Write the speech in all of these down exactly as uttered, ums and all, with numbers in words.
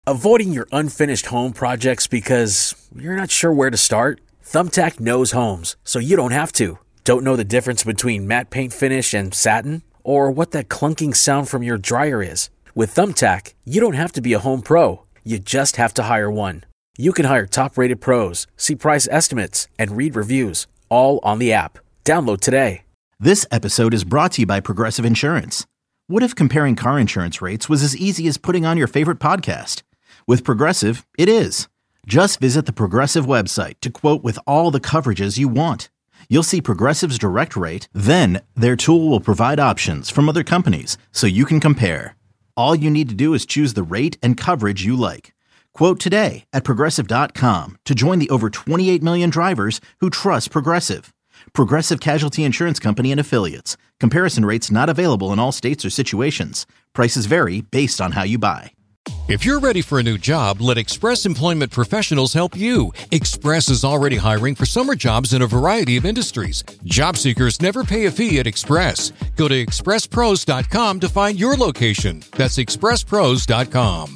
Avoiding your unfinished home projects because you're not sure where to start? Thumbtack knows homes, so you don't have to. Don't know the difference between matte paint finish and satin? Or what that clunking sound from your dryer is? With Thumbtack, you don't have to be a home pro. You just have to hire one. You can hire top-rated pros, see price estimates, and read reviews, all on the app. Download today. This episode is brought to you by Progressive Insurance. What if comparing car insurance rates was as easy as putting on your favorite podcast? With Progressive, it is. Just visit the Progressive website to quote with all the coverages you want. You'll see Progressive's direct rate, then their tool will provide options from other companies so you can compare. All you need to do is choose the rate and coverage you like. Quote today at Progressive dot com to join the over twenty-eight million drivers who trust Progressive. Progressive Casualty Insurance Company and Affiliates. Comparison rates not available in all states or situations. Prices vary based on how you buy. If you're ready for a new job, let Express Employment Professionals help you. Express is already hiring for summer jobs in a variety of industries. Job seekers never pay a fee at Express. Go to express pros dot com to find your location. That's express pros dot com.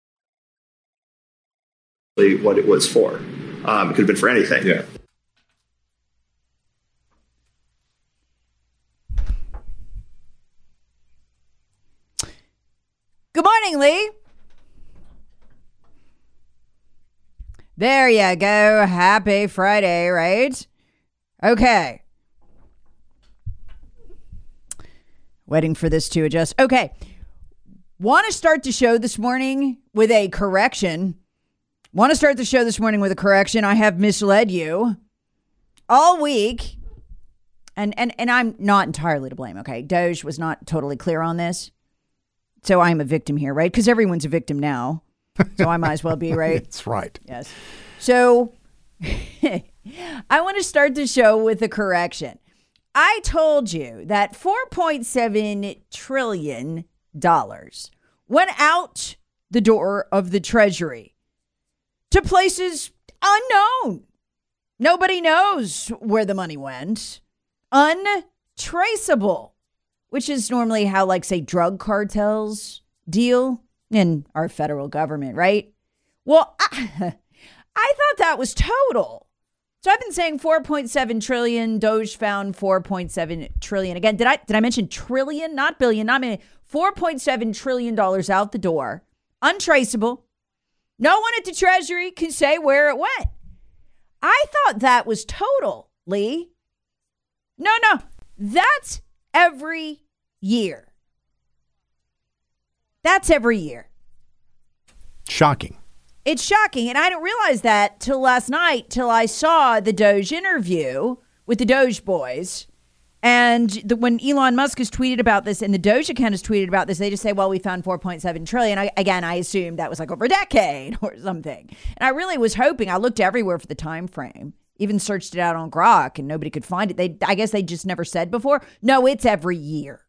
What it was for. Um, it could have been for anything. Yeah. Good morning, Lee. There you go. Happy Friday, right? Okay. Waiting for this to adjust. Okay. Want to start the show this morning with a correction. Want to start the show this morning with a correction. I have misled you all week. And, and, and I'm not entirely to blame, okay? Doge was not totally clear on this. So I'm a victim here, right? Because everyone's a victim now. So I might as well be, right? That's right. Yes. So I want to start the show with a correction. I told you that four point seven trillion dollars went out the door of the Treasury to places unknown. Nobody knows where the money went. Untraceable, which is normally how, like, say, drug cartels deal in our federal government, right? Well, I, I thought that was total. So I've been saying four point seven trillion. Doge found four point seven trillion. Again, did I did I mention trillion, not billion, not million? four point seven trillion dollars out the door, untraceable. No one at the Treasury can say where it went. I thought that was total, Lee. No, no, that's every year. That's every year. Shocking. It's shocking. And I didn't realize that till last night, till I saw the Doge interview with the Doge boys. And the, when Elon Musk has tweeted about this and the Doge account has tweeted about this, they just say, well, we found four point seven trillion. I, again, I assumed that was like over a decade or something. And I really was hoping, I looked everywhere for the time frame, even searched it out on Grok and nobody could find it. They, I guess they just never said before. No, it's every year.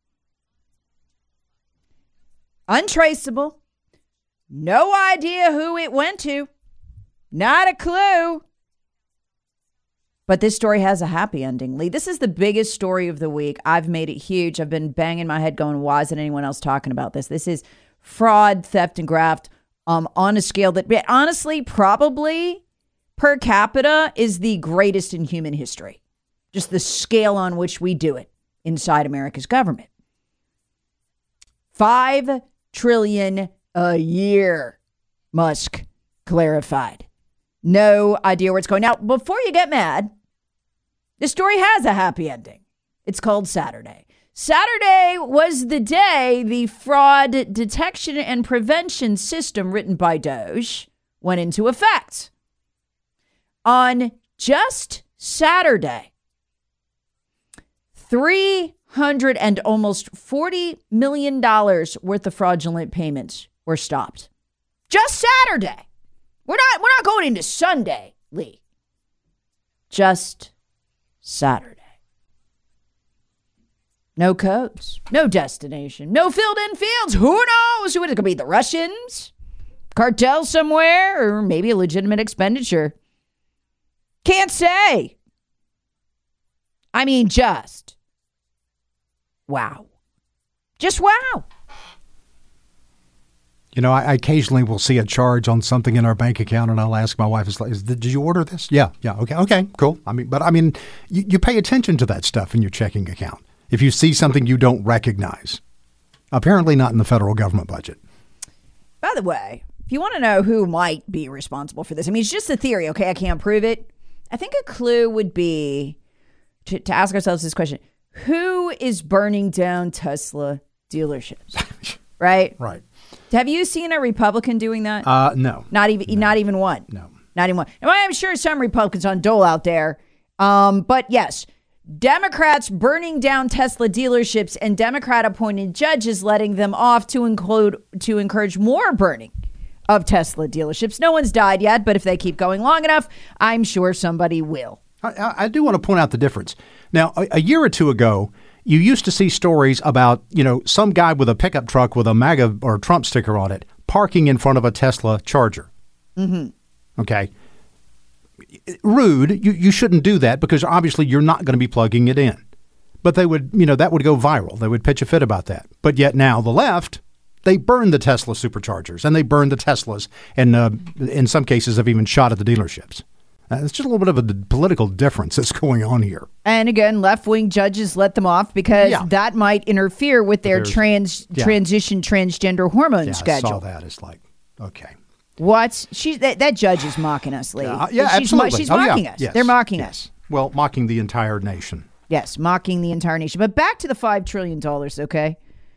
Untraceable. No idea who it went to. Not a clue. But this story has a happy ending, Lee. This is the biggest story of the week. I've made it huge. I've been banging my head going, why isn't anyone else talking about this? This is fraud, theft, and graft um, on a scale that, honestly, probably per capita is the greatest in human history. Just the scale on which we do it inside America's government. Five trillion a year, Musk clarified. No idea where it's going. Now, before you get mad, the story has a happy ending. It's called Saturday. Saturday was the day the fraud detection and prevention system written by Doge went into effect. On just Saturday, three hundred and almost forty million dollars worth of fraudulent payments were stopped. Just Saturday. We're not, we're not going into Sunday, Lee. Just Saturday. No codes, no destination, no filled-in fields. Who knows who it is? It could be the Russians, cartel somewhere, or maybe a legitimate expenditure. Can't say. I mean, just wow. Just wow. You know, I, I occasionally will see a charge on something in our bank account, and I'll ask my wife, "Is, is did you order this?" Yeah, yeah, okay, okay, cool. I mean, but I mean, you, you pay attention to that stuff in your checking account. If you see something you don't recognize, apparently not in the federal government budget. By the way, if you want to know who might be responsible for this, I mean, it's just a theory, okay? I can't prove it. I think a clue would be to, to ask ourselves this question: who is burning down Tesla dealerships? Right? Right. Have you seen a Republican doing that? Uh, no. Not even no. not even one. No. Not even one. And I'm sure some Republicans on dole out there. Um, but yes, Democrats burning down Tesla dealerships and Democrat-appointed judges letting them off to include to encourage more burning of Tesla dealerships. No one's died yet, but if they keep going long enough, I'm sure somebody will. I, I do want to point out the difference. Now, a, a year or two ago, you used to see stories about, you know, some guy with a pickup truck with a MAGA or Trump sticker on it parking in front of a Tesla Charger. Mm-hmm. Okay. Rude. You, you shouldn't do that because obviously you're not going to be plugging it in. But they would, you know, that would go viral. They would pitch a fit about that. But yet now the left, they burn the Tesla superchargers and they burn the Teslas and uh, in some cases have even shot at the dealerships. Uh, it's just a little bit of a d- political difference that's going on here. And again, left-wing judges let them off because yeah. that might interfere with their trans yeah. transition transgender hormone yeah, schedule. I saw that. It's like, okay. What? She, that, that judge is mocking us, Lee. Yeah, yeah she's, absolutely. She's oh, mocking yeah. us. Yes. They're mocking yes. us. Well, mocking the entire nation. Yes, mocking the entire nation. But back to the five trillion dollars, okay?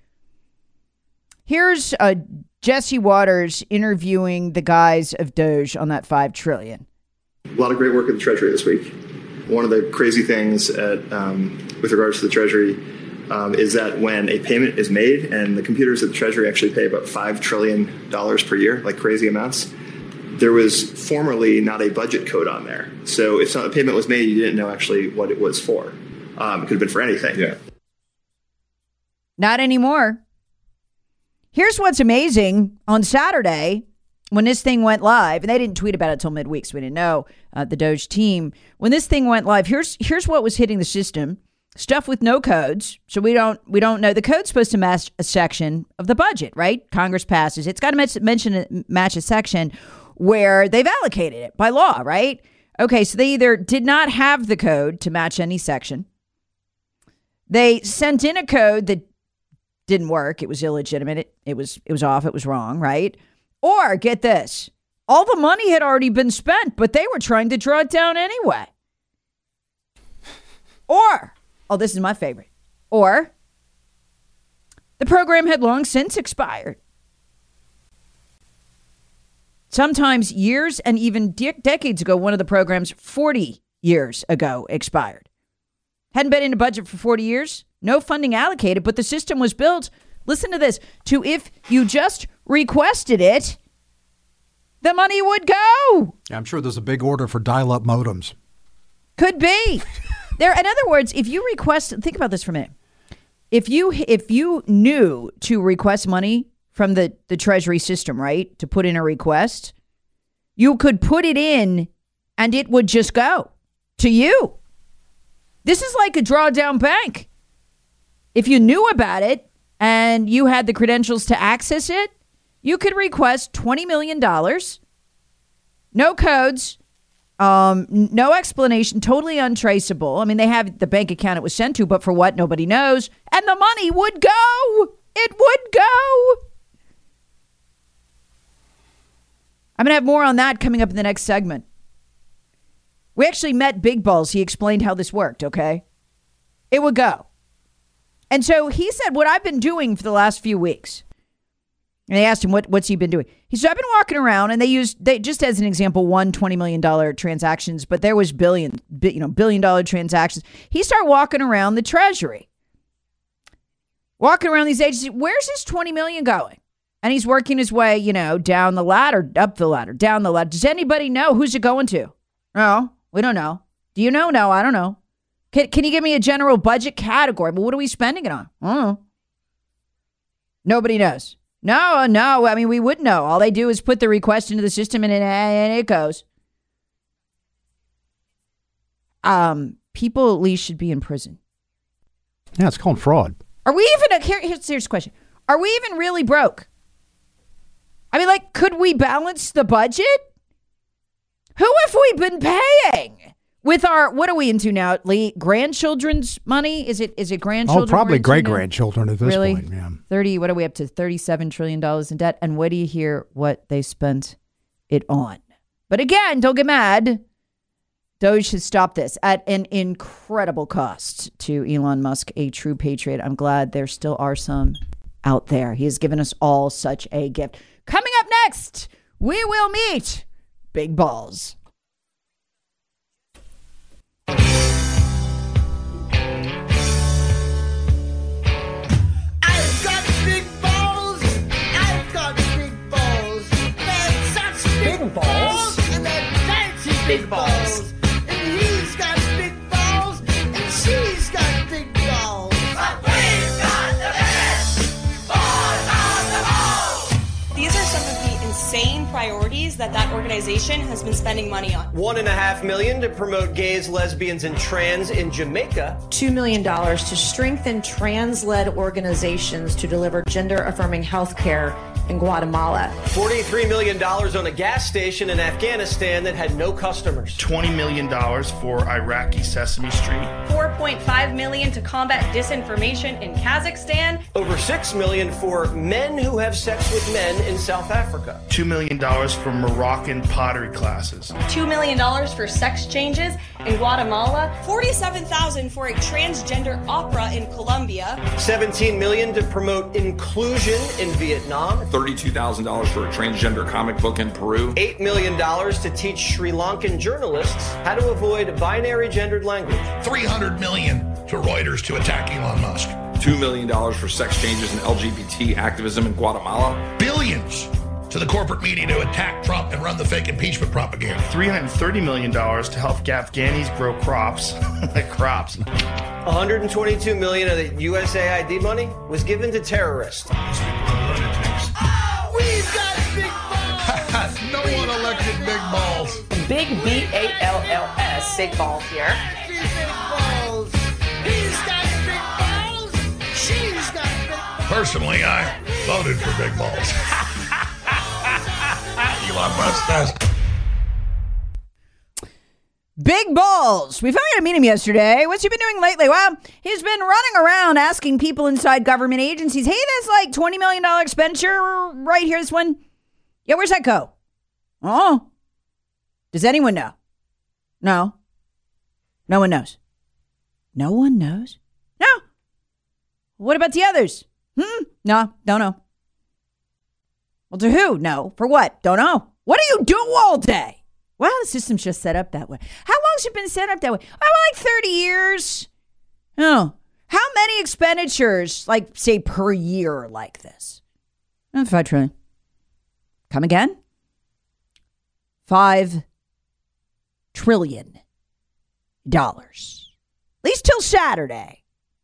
Here's uh, Jesse Waters interviewing the guys of Doge on that five trillion dollars. A lot of great work at the Treasury this week. One of the crazy things at, um, with regards to the Treasury um, is that when a payment is made, and the computers at the Treasury actually pay about five trillion dollars per year, like crazy amounts, there was formerly not a budget code on there. So if a payment was made, you didn't know actually what it was for. Um, it could have been for anything. Yeah. Not anymore. Here's what's amazing. On Saturday, when this thing went live, and they didn't tweet about it until midweek, so we didn't know, uh, the Doge team. When this thing went live, here's here's what was hitting the system. Stuff with no codes, so we don't we don't know. The code's supposed to match a section of the budget, right? Congress passes. It's got to match, mention match a section where they've allocated it by law, right? Okay, so they either did not have the code to match any section. They sent in a code that didn't work. It was illegitimate. It, it was it was off. It was wrong, right? Or, get this, all the money had already been spent, but they were trying to draw it down anyway. Or, oh, this is my favorite. Or, the program had long since expired. Sometimes years and even de- decades ago, one of the programs forty years ago expired. Hadn't been in a budget for forty years, no funding allocated, but the system was built, listen to this, to if you just requested it, the money would go. I'm sure there's a big order for dial-up modems. Could be. There. In other words, if you request, think about this for a minute. If you if you knew to request money from the, the Treasury system, right, to put in a request, you could put it in and it would just go to you. This is like a drawdown bank. If you knew about it and you had the credentials to access it, you could request twenty million dollars, no codes, um, no explanation, totally untraceable. I mean, they have the bank account it was sent to, but for what, nobody knows. And the money would go. It would go. I'm going to have more on that coming up in the next segment. We actually met Big Balls. He explained how this worked, okay? It would go. And so he said, what I've been doing for the last few weeks. And they asked him, what, what's he been doing? He said, I've been walking around, and they used, they just as an example, one twenty million dollars transactions, but there was billion, you know, billion dollar transactions. He started walking around the Treasury. Walking around these agencies, where's his twenty million dollars going? And he's working his way, you know, down the ladder, up the ladder, down the ladder. Does anybody know who's it going to? No, we don't know. Do you know? No, I don't know. Can, can you give me a general budget category? But what are we spending it on? I don't know. Nobody knows. No, no. I mean, we would know. All they do is put the request into the system and it, and it goes. Um, people at least should be in prison. Yeah, it's called fraud. Are we even, here, here's, here's the question. Are we even really broke? I mean, like, could we balance the budget? Who have we been paying with our, what are we into now, Lee? Grandchildren's money? Is it is it grandchildren? Oh, probably great-grandchildren at this really? point, yeah. thirty, what are we up to? thirty-seven trillion dollars in debt. And what do you hear what they spent it on? But again, don't get mad. Doge has stopped this at an incredible cost to Elon Musk, a true patriot. I'm glad there still are some out there. He has given us all such a gift. Coming up next, we will meet Big Balls. I've got big balls. I've got big balls. They're such big, big balls. balls. And they're fancy big balls. And he's got big balls. And she's got big balls. But we've got the best balls of them all. These are some of the insane priorities that that organization has been spending money on. One and a half million to promote gays, lesbians, and trans in Jamaica. Two million dollars to strengthen trans-led organizations to deliver gender-affirming health care in Guatemala. forty-three million dollars on a gas station in Afghanistan that had no customers. twenty million dollars for Iraqi Sesame Street. four point five million dollars to combat disinformation in Kazakhstan. Over six million dollars for men who have sex with men in South Africa. two million dollars for Moroccan pottery classes. two million dollars for sex changes in Guatemala. forty-seven thousand dollars for a transgender opera in Colombia. seventeen million dollars to promote inclusion in Vietnam. thirty-two thousand dollars for a transgender comic book in Peru. eight million dollars to teach Sri Lankan journalists how to avoid binary gendered language. three hundred million dollars to Reuters to attack Elon Musk. two million dollars for sex changes and L G B T activism in Guatemala. Billions to the corporate media to attack Trump and run the fake impeachment propaganda. three hundred thirty million dollars to help Afghanis grow crops. like crops. one hundred twenty-two million dollars of the U S A I D money was given to terrorists. Oh, we've got big balls. No one elected big balls. Big B A L L S, big balls here. Big balls. He's got big balls. She's got big balls. Personally, I voted for big balls. Elon Musk does. Big Balls. We finally got to meet him yesterday. What's he been doing lately? Well, he's been running around asking people inside government agencies, hey, that's like twenty million dollars expenditure right here, this one. Yeah, where's that go? Oh. Does anyone know? No. No one knows. No one knows? No. What about the others? Hmm? No, don't know. Well, to who? No. For what? Don't know. What do you do all day? Well, the system's just set up that way. How long's it been set up that way? Oh, like thirty years. Oh. How many expenditures, like, say, per year like this? Oh, five trillion. Come again? Five trillion dollars. At least till Saturday.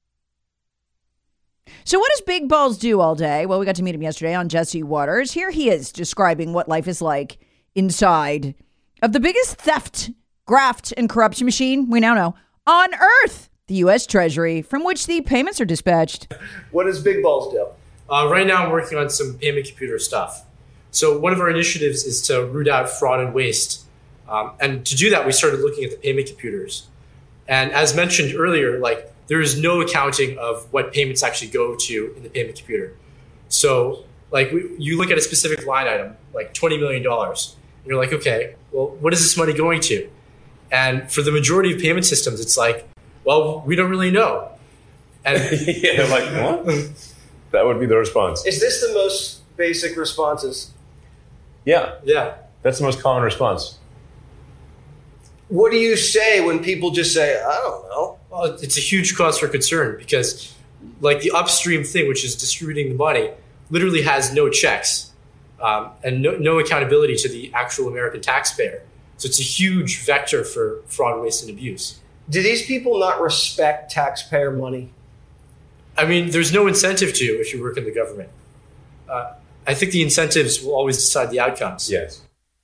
So what does Big Balls do all day? Well, we got to meet him yesterday on Jesse Waters. Here he is describing what life is like inside of the biggest theft, graft, and corruption machine we now know on Earth, the U S Treasury, from which the payments are dispatched. What does Big Balls do? Uh, right now, I'm working on some payment computer stuff. So one of our initiatives is to root out fraud and waste. Um, and to do that, we started looking at the payment computers. And as mentioned earlier, like there is no accounting of what payments actually go to in the payment computer. So like we, you look at a specific line item, like twenty million dollars. And you're like, okay, well, what is this money going to? And for the majority of payment systems, it's like, well, we don't really know. And yeah, like, what? That would be the response. Is this the most basic responses? Yeah. Yeah. That's the most common response. What do you say when people just say, I don't know? Well, it's a huge cause for concern because like the upstream thing, which is distributing the money, literally has no checks. Um, and no, no accountability to the actual American taxpayer. So it's a huge vector for fraud, waste, and abuse. Do these people not respect taxpayer money? I mean, there's no incentive to if you work in the government. Uh, I think the incentives will always decide the outcomes. Yes.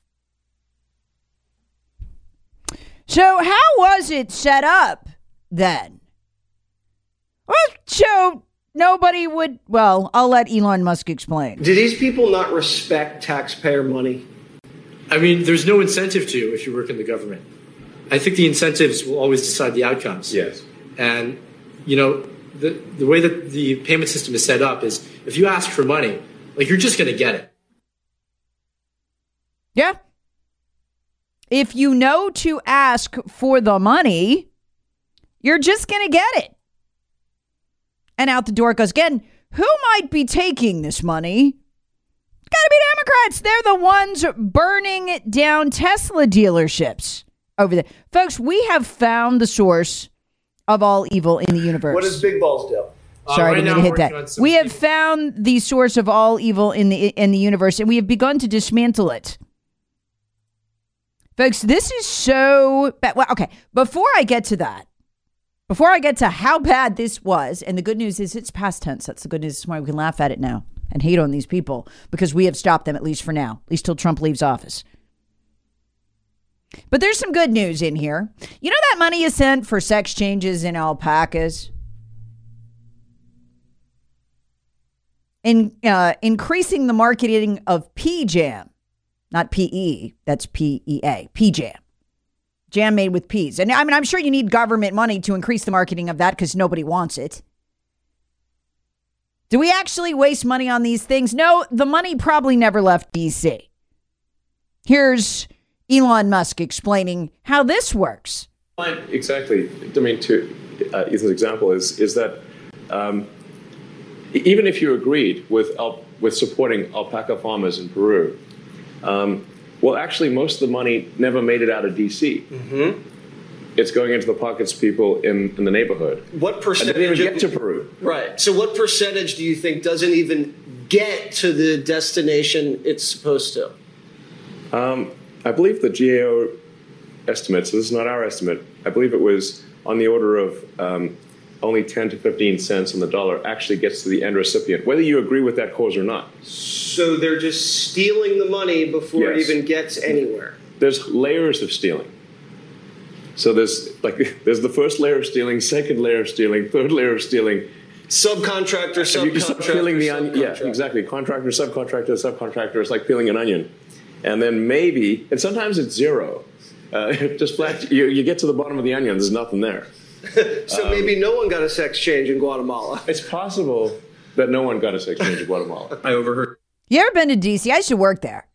So how was it set up then? Well, so nobody would. Well, I'll let Elon Musk explain. Do these people not respect taxpayer money? I mean, there's no incentive to if you work in the government. I think the incentives will always decide the outcomes. Yes. And, you know, the, the way that the payment system is set up is if you ask for money, like, you're just going to get it. Yeah. If you know to ask for the money, you're just going to get it. And out the door it goes again. Who might be taking this money? Got to be Democrats. They're the ones burning down Tesla dealerships over there. Folks, we have found the source of all evil in the universe. What does Big Balls do? Sorry, Uh, right I didn't now mean to I'm hit working on that. some We have things. found the source of all evil in the in the universe, and we have begun to dismantle it. Folks, this is so bad. Well, okay, before I get to that, before I get to how bad this was, and the good news is it's past tense. That's the good news. That's why we can laugh at it now and hate on these people, because we have stopped them, at least for now, at least till Trump leaves office. But there's some good news in here. You know that money you sent for sex changes in alpacas? In, uh, increasing the marketing of P-Jam. Not P E, that's P E A. P-Jam. Jam made with peas. And I mean, I'm sure you need government money to increase the marketing of that because nobody wants it. Do we actually waste money on these things? No, the money probably never left D C. Here's Elon Musk explaining how this works. Exactly. I mean, to uh, Ethan's example is is that um, even if you agreed with al- with supporting alpaca farmers in Peru, um, well, actually, most of the money never made it out of D C. Mm-hmm. It's going into the pockets of people in, in the neighborhood. What percentage? And they didn't even of- get to Peru. Right. So what percentage do you think doesn't even get to the destination it's supposed to? Um, I believe the G A O estimates, this is not our estimate, I believe it was on the order of um, only ten to fifteen cents on the dollar actually gets to the end recipient, whether you agree with that cause or not. So they're just stealing the money before Yes. it even gets anywhere. There's layers of stealing. So there's like there's the first layer of stealing, second layer of stealing, third layer of stealing. Subcontractor, If you start subcontractor, peeling the onion, yeah, subcontractor. exactly. Contractor, subcontractor, subcontractor. It's like peeling an onion, and then maybe, and sometimes it's zero. Uh, just flat. You, you get to the bottom of the onion. There's nothing there. So Um, maybe no one got a sex change in Guatemala. It's possible that no one got a sex change in Guatemala. I overheard. You ever been to D C? I used to work there.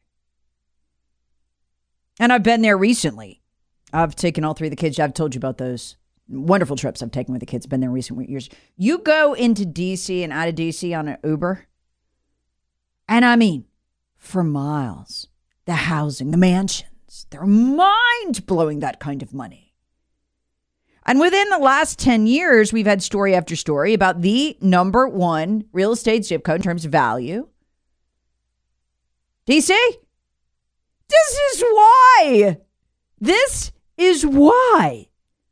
And I've been there recently. I've taken all three of the kids. I've told you about those wonderful trips I've taken with the kids. Been there in recent years. You go into D C and out of D C on an Uber. And I mean, for miles, the housing, the mansions, they're mind-blowing, that kind of money. And within the last ten years, we've had story after story about the number one real estate zip code in terms of value. D C? This is why. This is why.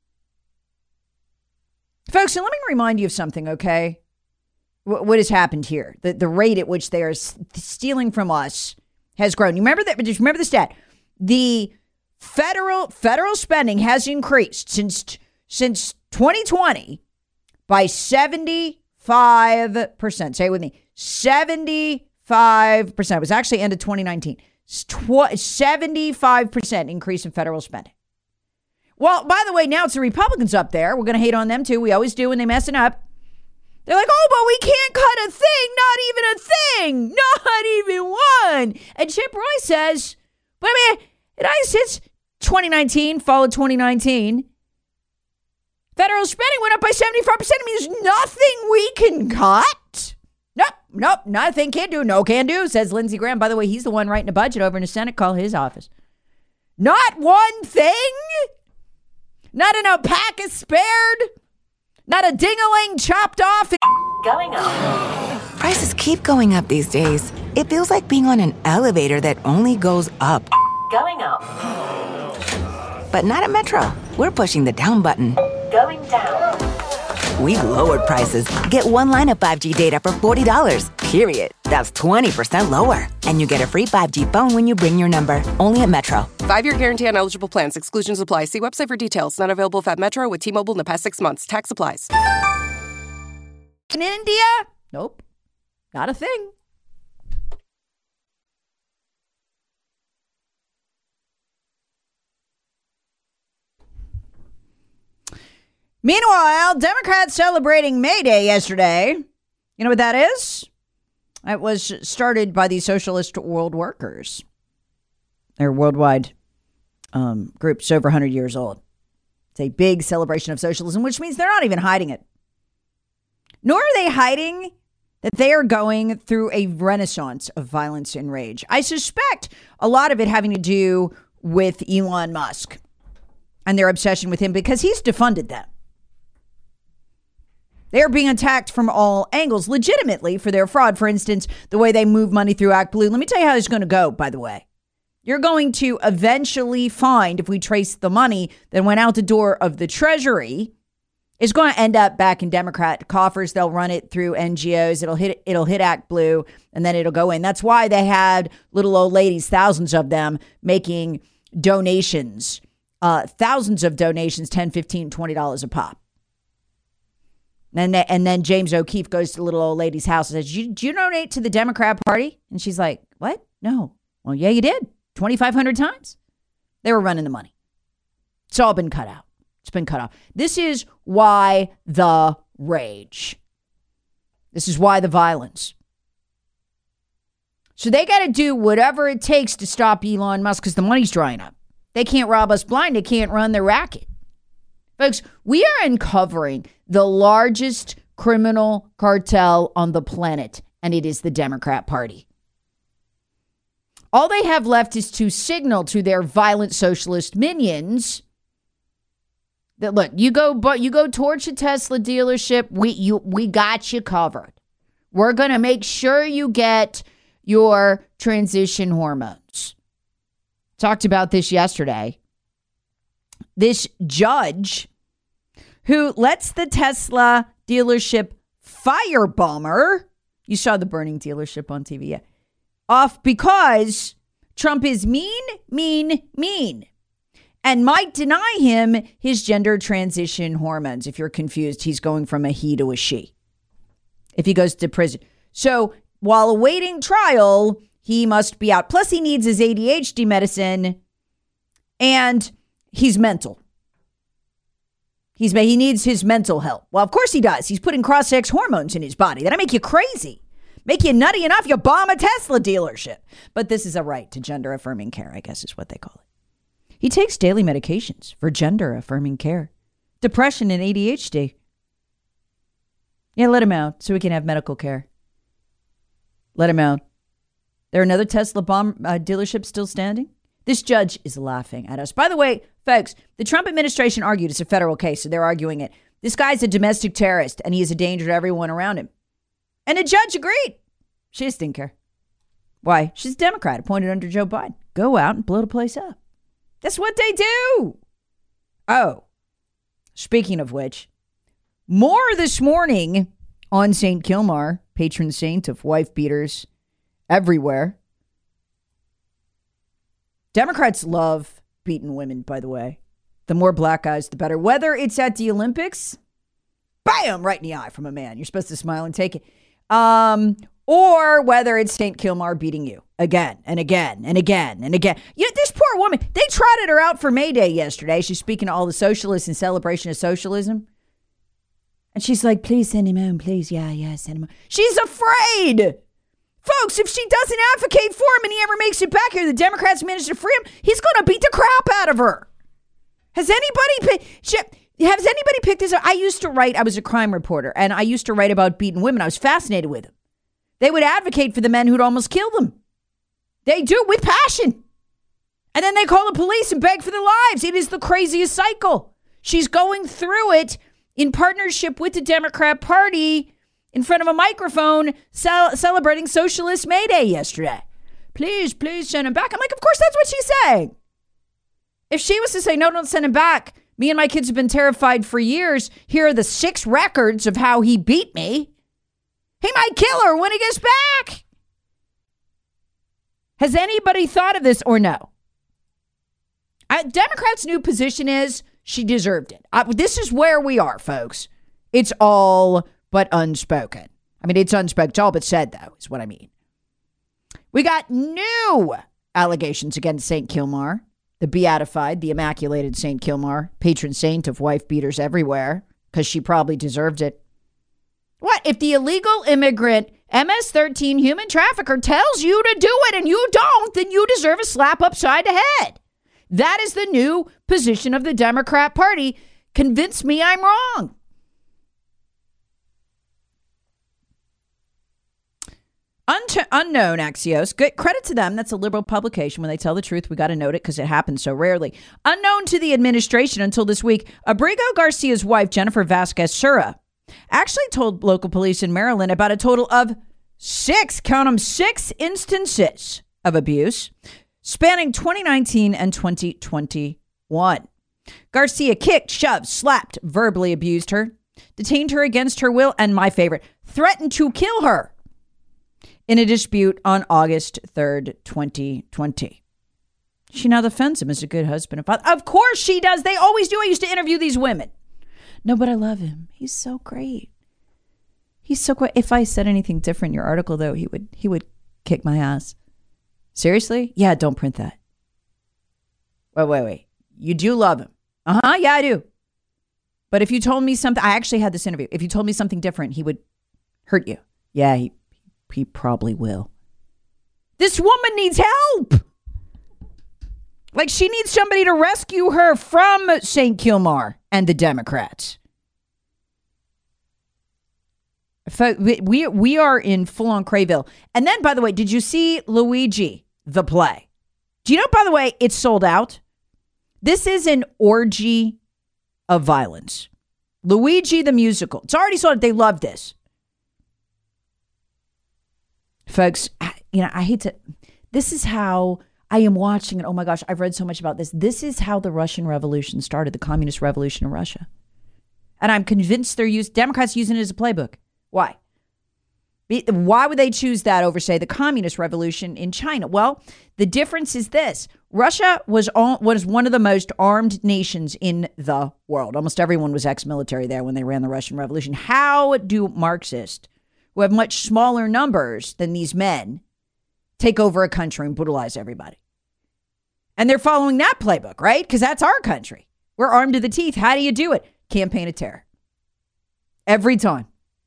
Folks, and let me remind you of something, okay? W- what has happened here? The, the rate at which they are s- stealing from us has grown. You remember that? But just remember the stat. The federal federal spending has increased since since twenty twenty by seventy-five percent. Say it with me. seventy-five percent. It was actually end of twenty nineteen. Tw- seventy-five percent increase in federal spending. Well, by the way, now it's the Republicans up there. We're going to hate on them too. We always do when they mess it up. They're like, oh, but we can't cut a thing. Not even a thing. Not even one. And Chip Roy says, but I mean, it since twenty nineteen, fall of twenty nineteen, federal spending went up by seventy-five percent. It means nothing we can cut. Nope, nope, nothing can do. No can do, says Lindsey Graham. By the way, he's the one writing a budget over in the Senate. Call his office. Not one thing. Not an alpaca spared. Not a ding-a-ling chopped off. Going up. Prices keep going up these days. It feels like being on an elevator that only goes up. Going up. But not at Metro. We're pushing the down button. Going down. We've lowered prices. Get one line of five G data for forty dollars, period. That's twenty percent lower. And you get a free five G phone when you bring your number. Only at Metro. Five-year guarantee on eligible plans. Exclusions apply. See website for details. Not available at Metro with T-Mobile in the past six months. Tax applies. In India? Nope. Not a thing. Meanwhile, Democrats celebrating May Day yesterday. You know what that is? It was started by the Socialist World Workers. They're a worldwide um, group. It's over one hundred years old. It's a big celebration of socialism, which means they're not even hiding it. Nor are they hiding that they are going through a renaissance of violence and rage. I suspect a lot of it having to do with Elon Musk and their obsession with him because he's defunded them. They're being attacked from all angles, legitimately, for their fraud. For instance, the way they move money through ActBlue. Let me tell you how it's going to go, by the way. You're going to eventually find, if we trace the money that went out the door of the Treasury, is going to end up back in Democrat coffers. They'll run it through N G Os. It'll hit it'll hit ActBlue, and then it'll go in. That's why they had little old ladies, thousands of them, making donations, uh, thousands of donations, ten, fifteen, twenty dollars a pop. And then, and then James O'Keefe goes to the little old lady's house and says, do you, do you donate to the Democrat Party? And she's like, what? No. Well, yeah, you did. twenty-five hundred times. They were running the money. It's all been cut out. It's been cut off. This is why the rage. This is why the violence. So they got to do whatever it takes to stop Elon Musk because the money's drying up. They can't rob us blind. They can't run their racket. Folks, we are uncovering the largest criminal cartel on the planet, and it is the Democrat Party. All they have left is to signal to their violent socialist minions that, look, you go but you go torch a Tesla dealership, we you we got you covered. We're going to make sure you get your transition hormones. Talked about this yesterday. This judge who lets the Tesla dealership firebomber, you saw the burning dealership on T V, yeah, off because Trump is mean, mean, mean, and might deny him his gender transition hormones. If you're confused, he's going from a he to a she if he goes to prison. So while awaiting trial, he must be out. Plus, he needs his A D H D medicine, and he's mental. He's he needs his mental help. Well, of course he does. He's putting cross-sex hormones in his body. That'll make you crazy. Make you nutty enough, you bomb a Tesla dealership. But this is a right to gender-affirming care, I guess is what they call it. He takes daily medications for gender-affirming care. Depression and A D H D. Yeah, let him out so we can have medical care. Let him out. There another Tesla bomb uh, dealership still standing? This judge is laughing at us. By the way, folks, the Trump administration argued it's a federal case, so they're arguing it. This guy's a domestic terrorist, and he is a danger to everyone around him. And the judge agreed. She just didn't care. Why? She's a Democrat appointed under Joe Biden. Go out and blow the place up. That's what they do. Oh, speaking of which, more this morning on Saint Kilmar, patron saint of wife beaters everywhere. Democrats love beating women, by the way. The more black guys, the better. Whether it's at the Olympics, bam, right in the eye from a man. You're supposed to smile and take it. Um, or whether it's Saint Kilmar beating you again and again and again and again. You know, this poor woman, they trotted her out for May Day yesterday. She's speaking to all the socialists in celebration of socialism. And she's like, please send him home, please. Yeah, yeah, send him home. She's afraid. Folks, if she doesn't advocate for him and he ever makes it back here, the Democrats manage to free him, he's going to beat the crap out of her. Has anybody, has anybody picked this up? I used to write, I was a crime reporter, and I used to write about beating women. I was fascinated with them. They would advocate for the men who'd almost killed them. They do with passion. And then they call the police and beg for their lives. It is the craziest cycle. She's going through it in partnership with the Democrat Party in front of a microphone cel- celebrating Socialist May Day yesterday. Please, please send him back. I'm like, of course that's what she's saying. If she was to say, no, don't send him back. Me and my kids have been terrified for years. Here are the six records of how he beat me. He might kill her when he gets back. Has anybody thought of this or no? I, Democrats' new position is she deserved it. I, this is where we are, folks. It's all but unspoken. I mean, it's unspoken. It's all but said, though, is what I mean. We got new allegations against Saint Kilmar, the beatified, the immaculated Saint Kilmar, patron saint of wife beaters everywhere, because she probably deserved it. What? If the illegal immigrant M S thirteen human trafficker tells you to do it and you don't, then you deserve a slap upside the head. That is the new position of the Democrat Party. Convince me I'm wrong. Un- unknown Axios. Good credit to them. That's a liberal publication. When they tell the truth, we got to note it because it happens so rarely. Unknown to the administration until this week, Abrigo Garcia's wife, Jennifer Vasquez Sura, actually told local police in Maryland about a total of six, count them, six instances of abuse spanning twenty nineteen and twenty twenty-one. Garcia kicked, shoved, slapped, verbally abused her, detained her against her will, and my favorite, threatened to kill her in a dispute on August third, twenty twenty. She now defends him as a good husband and father. Of course she does. They always do. I used to interview these women. No, but I love him. He's so great. He's so great. If I said anything different in your article, though, he would he would kick my ass. Seriously? Yeah, don't print that. Wait, wait, wait. You do love him. Uh-huh, yeah, I do. But if you told me something, I actually had this interview. If you told me something different, he would hurt you. Yeah, he he probably will. This woman needs help. Like, she needs somebody to rescue her from Saint Kilmar and the Democrats. We, we are in full-on Crayville. And then, by the way, did you see Luigi, the play? Do you know, by the way, it's sold out? This is an orgy of violence. Luigi, the musical. It's already sold out. They love this. Folks, you know, I hate to... This is how... I am watching it. Oh my gosh, I've read so much about this. This is how the Russian Revolution started, the communist revolution in Russia. And I'm convinced they're using, Democrats using it as a playbook. Why? Why would they choose that over, say, the communist revolution in China? Well, the difference is this. Russia was, all, was one of the most armed nations in the world. Almost everyone was ex-military there when they ran the Russian Revolution. How do Marxists, who have much smaller numbers than these men, take over a country and brutalize everybody? And they're following that playbook, right? Because that's our country. We're armed to the teeth. How do you do it? Campaign of terror. Every time.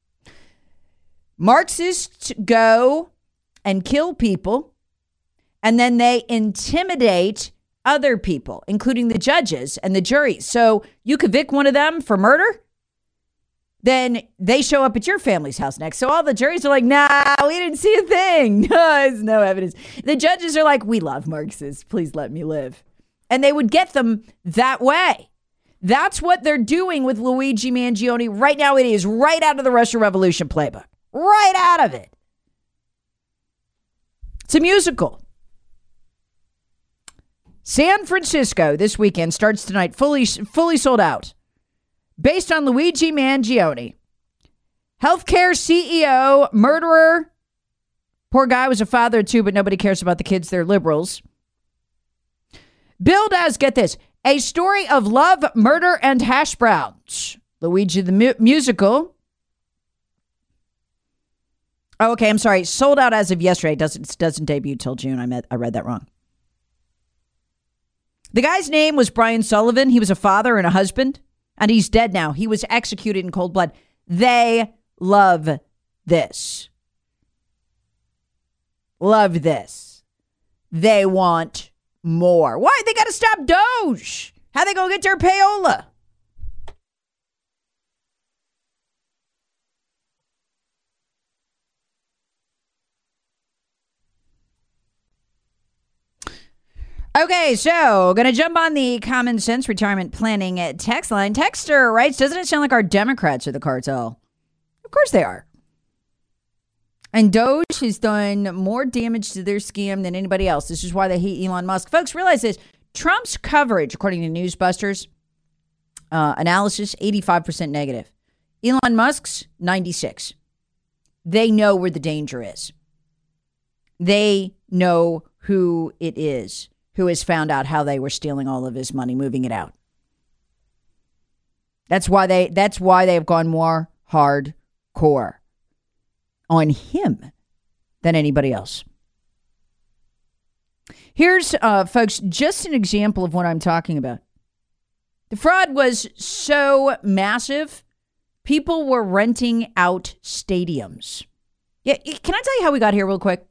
Marxists go and kill people, and then they intimidate other people, including the judges and the juries. So you convict one of them for murder, then they show up at your family's house next. So all the juries are like, nah, we didn't see a thing. No, there's no evidence. The judges are like, we love Marxists. Please let me live. And they would get them that way. That's what they're doing with Luigi Mangione right now. It is right out of the Russian Revolution playbook. Right out of it. It's a musical. San Francisco this weekend starts tonight, fully fully sold out. Based on Luigi Mangione, healthcare C E O, murderer. Poor guy was a father too, but nobody cares about the kids. They're liberals. Billed as, get this, a story of love, murder, and hash browns. Luigi the mu- musical. Oh, okay, I'm sorry. Sold out as of yesterday. It doesn't, doesn't debut till June. I, met, I read that wrong. The guy's name was Brian Sullivan. He was a father and a husband. And he's dead now. He was executed in cold blood. They love this. Love this. They want more. Why? They got to stop Doge. How they going to get their payola? Okay, so going to jump on the Common Sense Retirement Planning text line. Texter writes, doesn't it sound like our Democrats are the cartel? Of course they are. And Doge has done more damage to their scam than anybody else. This is why they hate Elon Musk. Folks, realize this. Trump's coverage, according to Newsbusters, uh, analysis, eighty-five percent negative. Elon Musk's, ninety-six. They know where the danger is. They know who it is who has found out how they were stealing all of his money, moving it out. That's why they that's why they have gone more hardcore. core on him than anybody else. Here's, uh, folks, just an example of what I'm talking about. The fraud was so massive, people were renting out stadiums. Yeah, can I tell you how we got here real quick?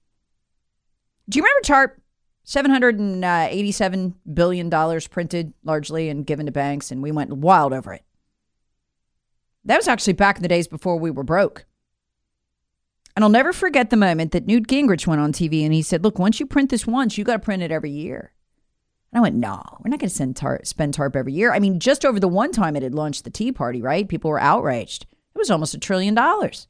Do you remember TARP? seven hundred eighty-seven billion dollars printed largely and given to banks, and we went wild over it. That was actually back in the days before we were broke. And I'll never forget the moment that Newt Gingrich went on T V and he said, look, once you print this once, you got to print it every year. And I went, no, we're not going to send tar- spend TARP every year. I mean, just over the one time it had launched the Tea Party, right? People were outraged. It was almost a trillion dollars.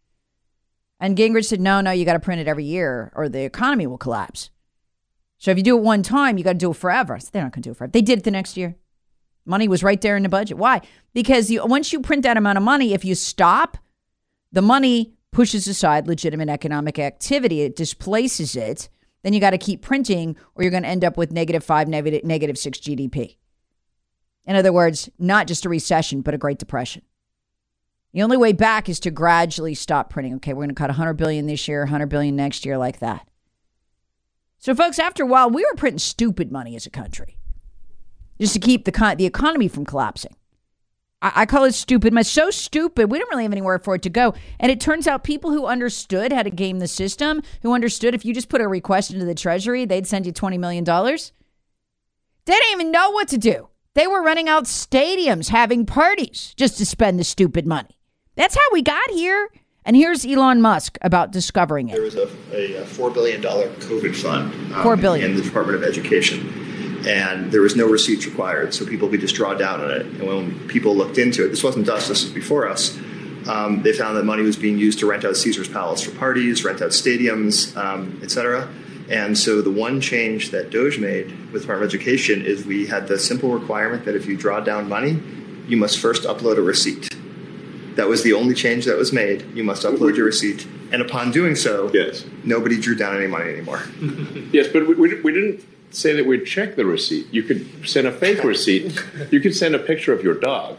And Gingrich said, no, no, you got to print it every year or the economy will collapse. So if you do it one time, you got to do it forever. I said, they're not going to do it forever. They did it the next year. Money was right there in the budget. Why? Because you, once you print that amount of money, if you stop, the money pushes aside legitimate economic activity. It displaces it. Then you got to keep printing or you're going to end up with negative five, negative, negative six G D P. In other words, not just a recession, but a Great Depression. The only way back is to gradually stop printing. Okay, we're going to cut one hundred billion dollars this year, one hundred billion dollars next year, like that. So, folks, after a while, we were printing stupid money as a country just to keep the con- the economy from collapsing. I-, I call it stupid. It's so stupid, we don't really have anywhere for it to go. And it turns out people who understood how to game the system, who understood if you just put a request into the Treasury, they'd send you twenty million dollars. They didn't even know what to do. They were renting out stadiums, having parties just to spend the stupid money. That's how we got here. And here's Elon Musk about discovering it. There was a, a four billion dollars COVID fund um, four billion dollars in the Department of Education. And there was no receipts required, so people could just draw down on it. And when people looked into it, this wasn't us, this was before us, um, they found that money was being used to rent out Caesar's Palace for parties, rent out stadiums, um, et cetera. And so the one change that DOGE made with the Department of Education is we had the simple requirement that if you draw down money, you must first upload a receipt. That was the only change that was made. You must upload your receipt. And upon doing so, yes, nobody drew down any money anymore. Yes, but we, we, we didn't say that we'd check the receipt. You could send a fake receipt. You could send a picture of your dog.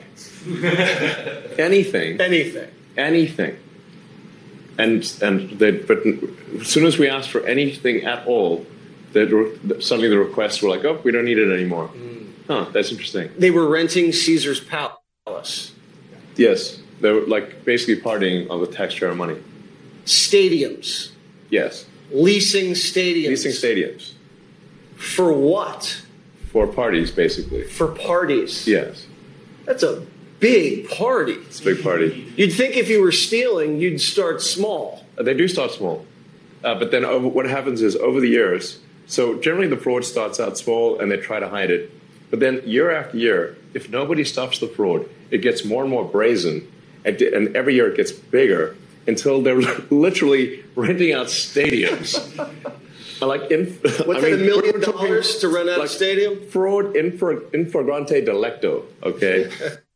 Anything. Anything. Anything. And and they, but as soon as we asked for anything at all, they, suddenly the requests were like, oh, we don't need it anymore. Mm. Huh, that's interesting. They were renting Caesar's Palace. Yes. They were like basically partying on the taxpayer money. Stadiums. Yes. Leasing stadiums. Leasing stadiums. For what? For parties, basically. For parties. Yes. That's a big party. It's a big party. You'd think if you were stealing, you'd start small. Uh, they do start small. Uh, but then over, what happens is over the years, so generally the fraud starts out small and they try to hide it. But then year after year, if nobody stops the fraud, it gets more and more brazen. And, and every year it gets bigger until they're literally renting out stadiums. like in, What's I that, mean, a million dollars to rent out like a stadium? Fraud infra, infragrante delicto, okay?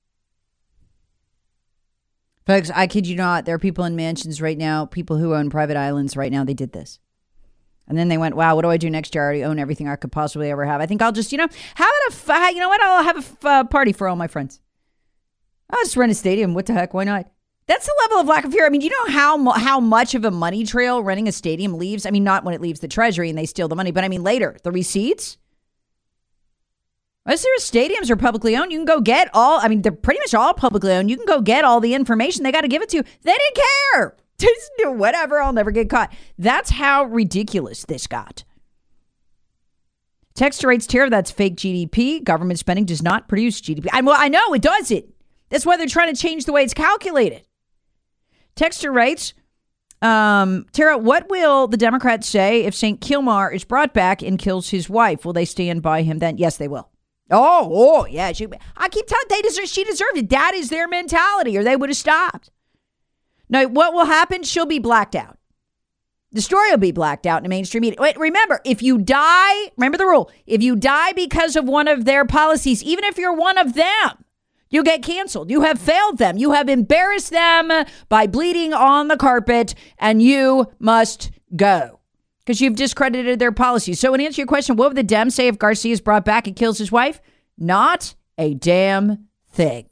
Folks, I kid you not, there are people in mansions right now, people who own private islands right now, they did this. And then they went, wow, what do I do next year? I already own everything I could possibly ever have. I think I'll just, you know, how about a, you know what? I'll have a f- uh, party for all my friends. I'll just rent a stadium. What the heck? Why not? That's the level of lack of fear. I mean, do you know how how much of a money trail renting a stadium leaves? I mean, not when it leaves the Treasury and they steal the money, but I mean later, the receipts. Unless their stadiums are publicly owned, you can go get all, I mean, they're pretty much all publicly owned. You can go get all the information. They got to give it to you. They didn't care. Just do whatever. I'll never get caught. That's how ridiculous this got. Texter rates tear. That's fake G D P. Government spending does not produce G D P. I, well, I know it doesn't. That's why they're trying to change the way it's calculated. Texter writes, um, Tara, what will the Democrats say if Saint Kilmar is brought back and kills his wife? Will they stand by him then? Yes, they will. Oh, oh, yeah. She, I keep telling they deserve, she deserved it. That is their mentality, or they would have stopped. Now, what will happen? She'll be blacked out. The story will be blacked out in the mainstream media. Wait, remember, if you die, remember the rule. If you die because of one of their policies, even if you're one of them, you get canceled. You have failed them. You have embarrassed them by bleeding on the carpet, and you must go because you've discredited their policies. So in answer to your question, what would the Dems say if Garcia is brought back and kills his wife? Not a damn thing.